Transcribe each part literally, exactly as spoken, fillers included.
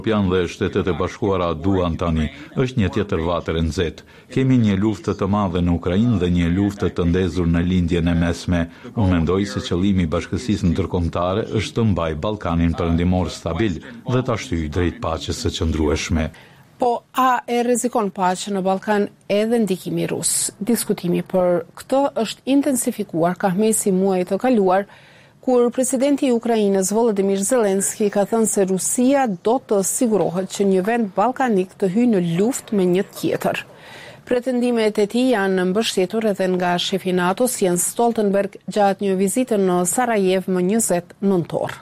Europian dhe Shtetet e Bashkuara duan tani është një tjetër vatër e nxehtë. Kemi një luftë të madhe në Ukrainë dhe një luftë të ndezur në lindjen e mesme. Unë mendoj se qëllimi i bashkësisë ndërkombëtare është të mbajë Ballkanin perëndimor stabil dhe ta shtyjë drejt paqes së qëndrueshme. Po, a e rrezikon paqen në Ballkan edhe ndikimi rus? Diskutimi për këtë është intensifikuar ka mesi muajit të kaluar, kur presidenti i Ukrainës Volodymyr Zelensky ka thënë se Rusia do të sigurohet që një vend ballkanik të hyjë në luftë me një tjetër. Pretendimet e tij janë mbështetur edhe nga shefi i NATO-s Jens Stoltenberg gjatë një vizite në Sarajevo më njëzet nëntor.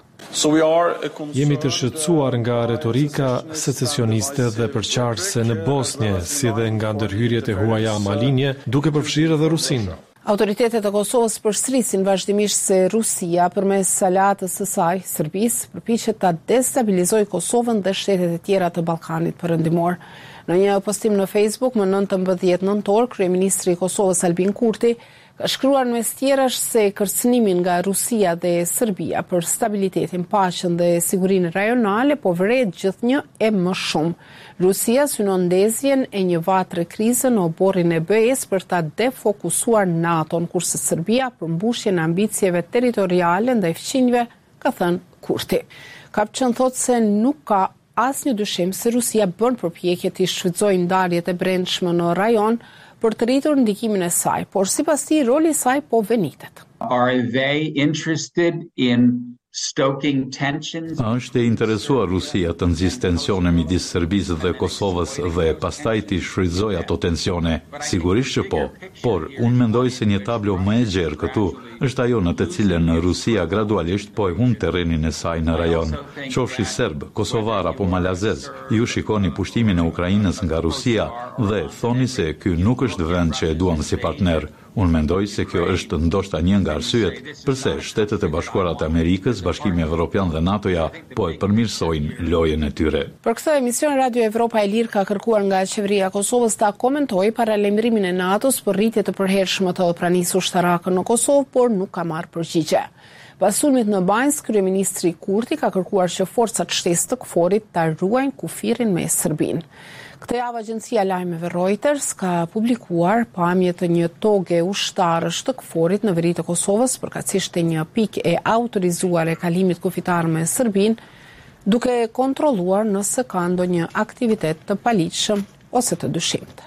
Jemi të shqetësuar nga retorika secesioniste dhe përqarëse në Bosnje, si dhe nga ndërhyrjet e huaja malinje, duke përfshirë edhe Rusinë. Autoritetet e Kosovës përsërisin vazhdimisht se Rusia, përmes aleatës së saj, Serbisë, përpiqet ta destabilizojë Kosovën dhe shtetet e tjera të Ballkanit perëndimor. Në një postim në Facebook më nëntëmbëdhjetë nëntor, kryeministri i Kosovës Albin Kurti ka shkruar mes tjerash se kërcënimin nga Rusia dhe Serbia për stabilitetin, paqen dhe sigurinë rajonale po vret gjithnjë e më shumë. Rusia synon ndezjen e një vatre krize në oborrin e B E-s për ta defokusuar NATO-n, kurse Serbia për mbushjen e ambicieve territoriale ndaj fqinjve, ka thënë Kurti. Kapçën thotë se nuk ka asnjë dyshim se Rusia bën përpjekje të shfrytëzojë ndarjet e brendshme në rajon për të rritur ndikimin e saj, por sipas tij roli i saj po venitet. Are they interested in stoking tensions? A është e interesuar Rusia të nxjisë tensione midis Serbisë dhe Kosovës dhe pastaj të shfrytëzojë ato tensione? Sigurisht që po, por unë mendoj se një tablo më e gjerë këtu është ajo në të cilën Rusia gradualisht po e humb terrenin e saj në rajon. Qofshi serb, kosovar apo malazez, ju shikoni pushtimin e Ukrainës nga Rusia dhe thoni se ky nuk është vend që e duam si partner. Unë mendoj se kjo është ndoshta një nga arsyet përse Shtetet e Bashkuara të Amerikës, Bashkimi Evropian dhe NATO-ja po e përmirësojnë lojën e tyre. Për këtë emision Radio Evropa e Lirë ka kërkuar nga qeveria e Kosovës ta komentojë paralajmërimin e NATO-s për rritje të përhershme të pranisë ushtarake në Kosovë, por nuk ka marrë përgjigje. Pas sulmit në Banjsk, kryeministri Kurti ka kërkuar që forcat shtesë të KFOR-it ta ruajnë kufirin me Serbinë. Këtë javë agjencia lajmeve Reuters ka publikuar pamje të një toge ushtarësh të KFOR-it në veri të Kosovës, përkatësisht e një pikë e autorizuar e kalimit kufitar me Serbinë, duke kontrolluar nëse ka ndonjë aktivitet të paligjshëm ose të dyshimt.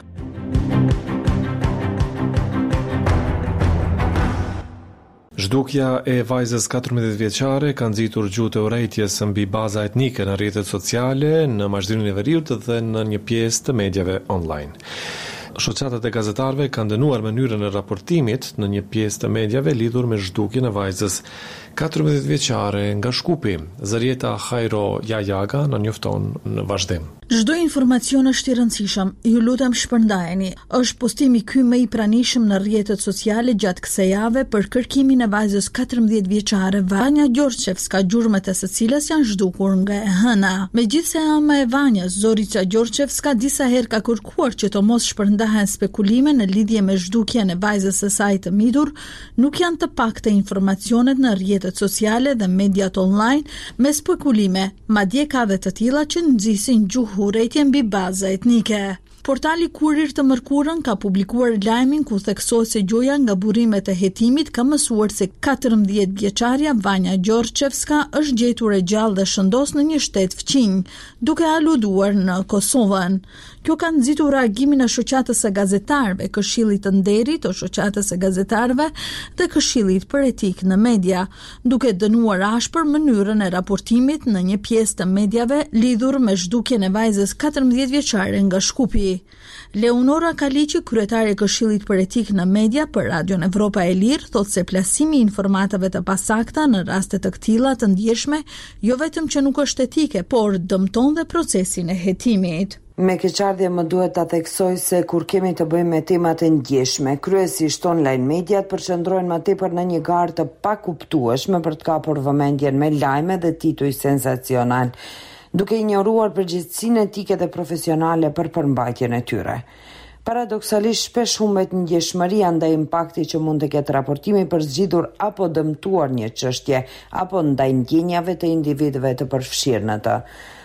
Zhdukja e vajzës katërmbëdhjetë vjeçare ka nxitur gjuhë të urrejtjes mbi baza etnike në rrjetet sociale, në marrëdhënien e veriut dhe në një pjesë të mediave online. Shoqatat e gazetarëve kanë dënuar mënyrën e raportimit në një pjesë të mediave lidhur me zhdukjen e vajzës katërmbëdhjetë vjeçare nga Shkupi. Zërieta Hajro Jajaga na njofton në vazhdim. Çdo informacion është i rëndësishëm. Ju lutem shpërndajeni. Është postimi ky më i pranishëm në rrjetet sociale gjatë kësaj jave për kërkimin e vajzës katërmbëdhjetë vjeçare Vanja Gjorçevska, gjurmët e së cilës janë zhdukur nga e hëna. Megjithse ama e Vanjës, Zorica Gjorçevska, disa herë ka kërkuar që të mos shpërndahen spekulime në lidhje me zhdukjen e vajzës së saj të mitur, nuk janë të pakta informacionet në rrjetet sociale dhe mediat online me spekulime, madje ka dhe të tilla që nxisin gjuhë urrejtje mbi baza etnike. Portali Kurir të Mërkurën ka publikuar lajmin ku theksohet se gjoja nga burimet e hetimit ka mësuar se katërmbëdhjetë vjeçaria Vanja Gjorçevska është gjetur e gjallë dhe shëndos në një shtet fqinj, duke aluduar në Kosovën. Kjo ka nxitur reagimin e shoqatës së gazetarëve, Këshillit të Nderit të shoqatës së gazetarëve dhe Këshillit për Etik në media, duke dënuar ashpër mënyrën e raportimit në një pjesë të mediave lidhur me zhdukjen e vajzës katërmbëdhjetë vjeçare nga Shkupi. Leonora Kaliqi, kryetare e Këshillit për Etik në media për Radion Evropa e Lirë, thotë se plasimi i informatave të pasakta në raste të këtilla të ndjeshme jo vetëm që nuk është etike, por dëmton dhe procesin e hetimit. Me keqardhje më duhet ta theksoj se kur kemi të bëjmë me temat e ndjeshme, kryesisht online mediat përqendrohen më tepër në një garë të pakuptueshme për të kapur vëmendjen me lajme dhe tituj sensacional, duke ignoruar përgjegjësinë etike dhe profesionale për përmbajtjen e tyre. Paradoksalisht shpesh humbet ndjeshmëria ndaj impaktit që mund të ketë raportimi për zgjidhur apo dëmtuar një çështje apo ndaj ndjenjave të individëve të përfshirë në të.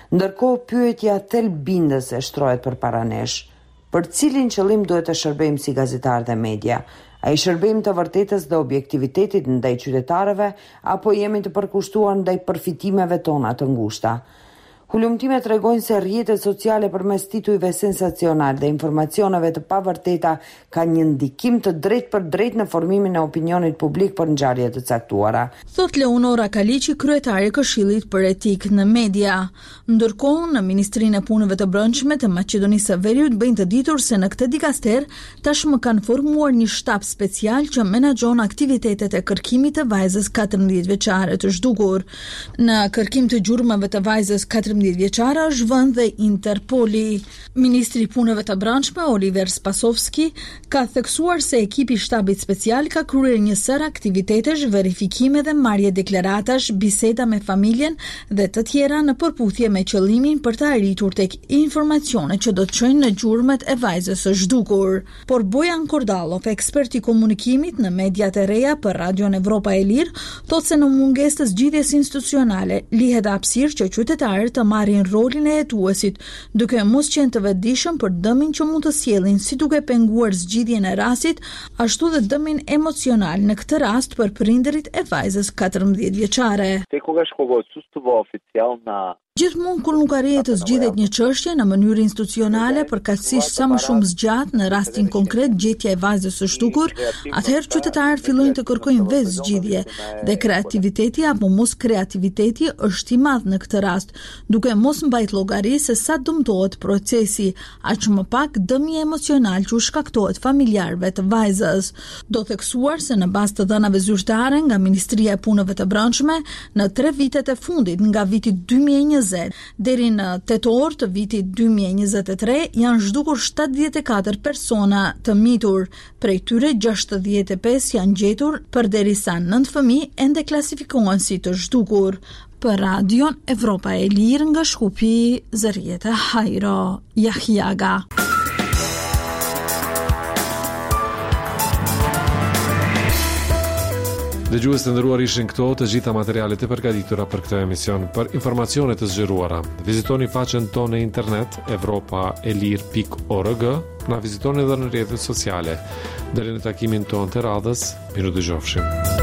Ndërkohë pyetja thelbindëse shtrohet përpara nesh. Për cilin qëllim duhet të shërbejmë si gazetarë dhe media? A i shërbejmë të vërtetës dhe objektivitetit ndaj qytetarëve, apo jemi të përkushtuar ndaj përfitimeve tona të ngushta? Hulumtimet tregojnë se rrjetet sociale përmes titujve sensacional dhe informacioneve të pavërteta kanë një ndikim të drejtë për drejtë në formimin e opinionit publik për ngjarje të caktuara. Thot Leonora Kaliqi, kryetare e Këshillit për Etik në Media. Ndërkohë, në Ministrinë e Punëve të Brendshme të Maqedonisë së Veriut bëjnë të ditur se në këtë dikaster tashmë kanë formuar një shtab special që menaxhon aktivitetet e kërkimit të vajzës katërmbëdhjetë vjeçare të zhdukur. Në kërkim të gjurmëve të vajzës katërmbëdhjetë vjeçare është vënë dhe Interpoli. Ministri i Punëve të Brendshme Oliver Spasovski ka theksuar se ekipi i shtabit special ka kryer një sër aktivitetesh, verifikime dhe marrje deklaratash, biseda me familjen dhe të tjera në përputhje me qëllimin për të arritur tek informacione që do të çojnë në gjurmët e vajzës së zhdukur. Por Bojan Kordallov, ekspert i komunikimit në mediat e reja për Radion Evropa e Lirë, thotë se në mungesë të zgjidhjes institucionale lihet hapësirë që qytetarët të marrin rolin e hetuesit, duke mos qenë të vetëdijshëm për dëmin që mund të sjellin, si duke penguar zgjidhjen e rastit, ashtu dhe dëmin emocional në këtë rast për prindërit e vajzës katërmbëdhjetë vjeçare. Gjithmonë kur nuk arrihet të zgjidhet një çështje në mënyrë institucionale, përkatësisht sa më shumë zgjat në rastin konkret gjetja e vajzës së zhdukur, atëherë qytetarët fillojnë të kërkojnë vetë zgjidhje dhe kreativiteti apo mos kreativiteti është i madh në këtë rast, duke mos mbajtur llogari se sa dëmtohet procesi, aq më pak dëmi emocional që u shkaktohet familjarëve të vajzës. Do theksuar se në bazë të dhënave zyrtare nga Ministria e Punëve të Brendshme, në tre vitet e fundit nga viti dy mijë e njëzet deri në tetor të vitit dy mijë e njëzet e tre janë zhdukur shtatëdhjetë e katër persona të mitur, prej tyre gjashtëdhjetë e pesë janë gjetur, përderisa nëntë fëmijë ende klasifikohen si të zhdukur. Për Radion Evropa e Lirë nga Shkupi, Zërieta Hajro Jahjaga. Dëgjues të nderuar, ishin këto të gjitha materialet e përgatitura për këtë emision. Për informacione të zgjeruara, vizitoni faqen tonë në internet evropa e lirë pikë org, na vizitoni edhe në rrjetet sociale. Deri në takimin tonë të radhës, miru dëgjofshim.